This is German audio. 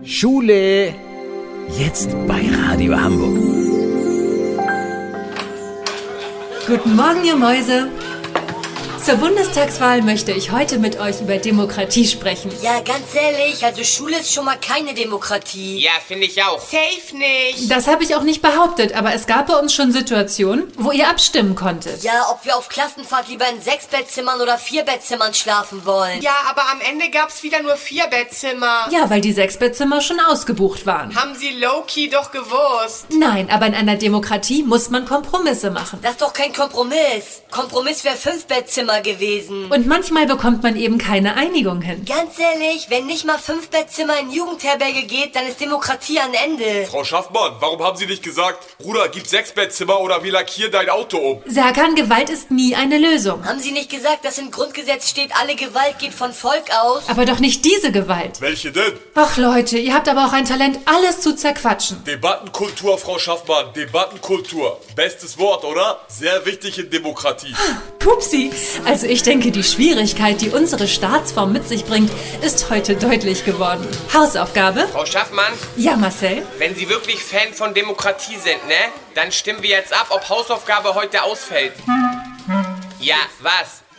Schule, jetzt bei Radio Hamburg. Guten Morgen, ihr Mäuse. Zur Bundestagswahl möchte ich heute mit euch über Demokratie sprechen. Ja, ganz ehrlich, also Schule ist schon mal keine Demokratie. Ja, finde ich auch. Safe nicht. Das habe ich auch nicht behauptet, aber es gab bei uns schon Situationen, wo ihr abstimmen konntet. Ja, ob wir auf Klassenfahrt lieber in 6-Bettzimmern oder 4-Bettzimmern schlafen wollen. Ja, aber am Ende gab's wieder nur 4 Bettzimmer. Ja, weil die 6-Bettzimmer schon ausgebucht waren. Haben sie low-key doch gewusst. Nein, aber in einer Demokratie muss man Kompromisse machen. Das ist doch kein Kompromiss. Kompromiss wäre 5-Bettzimmer gewesen. Und manchmal bekommt man eben keine Einigung hin. Ganz ehrlich, wenn nicht mal 5-Bettzimmer in Jugendherberge geht, dann ist Demokratie am Ende. Frau Schaffmann, warum haben Sie nicht gesagt, Bruder, gib 6 Bettzimmer oder wir lackieren dein Auto um? Serkan, Gewalt ist nie eine Lösung. Haben Sie nicht gesagt, dass im Grundgesetz steht, alle Gewalt geht von Volk aus? Aber doch nicht diese Gewalt. Welche denn? Ach Leute, ihr habt aber auch ein Talent, alles zu zerquatschen. Debattenkultur, Frau Schaffmann, Debattenkultur. Bestes Wort, oder? Sehr wichtig in Demokratie. Pupsi. Also ich denke, die Schwierigkeit, die unsere Staatsform mit sich bringt, ist heute deutlich geworden. Hausaufgabe? Frau Schaffmann, Ja, Marcel? wenn Sie wirklich Fan von Demokratie sind, ne? Dann stimmen wir jetzt ab, ob Hausaufgabe heute ausfällt. Ja, was?